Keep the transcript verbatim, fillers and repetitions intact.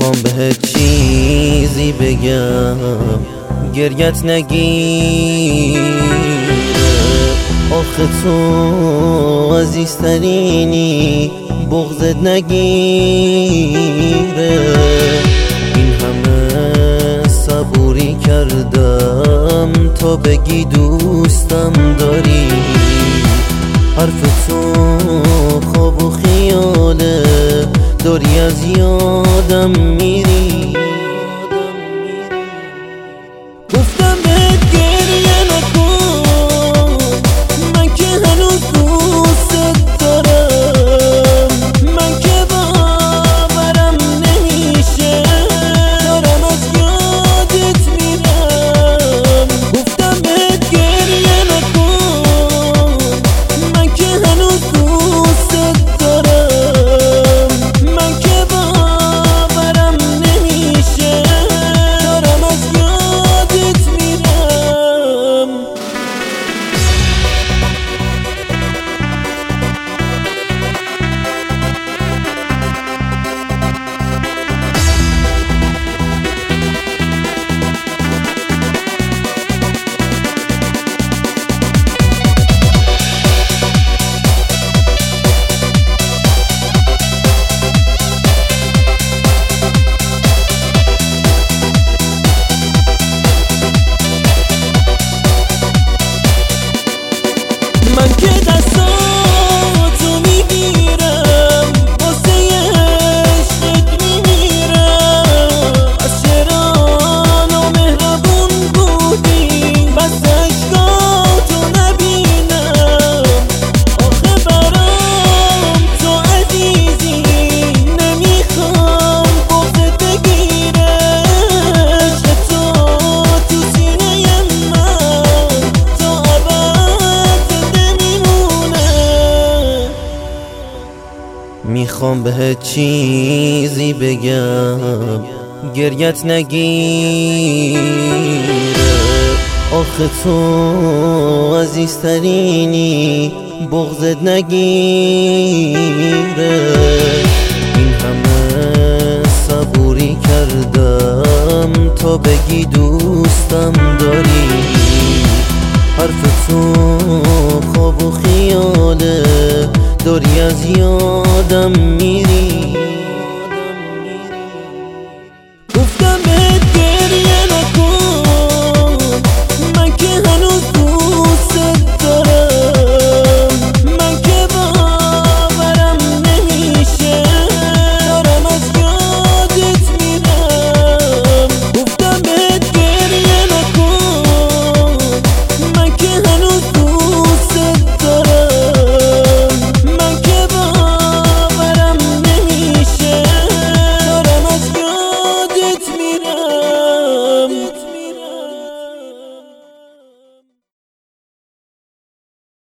میخوام بهت چیزی بگم گریت نگیره، آخه تو عزیزترینی بغضت نگیره. این همه صبوری کردم تا بگی دوستم داری، حرف تو خواب و خیاله، داری از یادم میری. گفتم بهت گریه نکن، من که هنوز دوست دارم، من که باورم نمیشه دارم از یادت میرم. گفتم بهت گریه نکن، من که هنوز دوست دارم، من که باورم نمیشه دارم از یادت میرم. من که دستاتو میگیرم واسه عشقت میمیرم، از چرا نامهربون بودی بس عشقاتو نبینم. آخه برام تو عزیزی نمیخوام بغضت بگیره، عشق تو تو سینه من تا ابد میخوام بهت چیزی بگم گریت نگیره، آخه تو عزیزترینی بغضت نگیره. این همه صبوری کردم تا بگی دوستم داری، حرف تو خواب و خیاله، داری از یادم میری.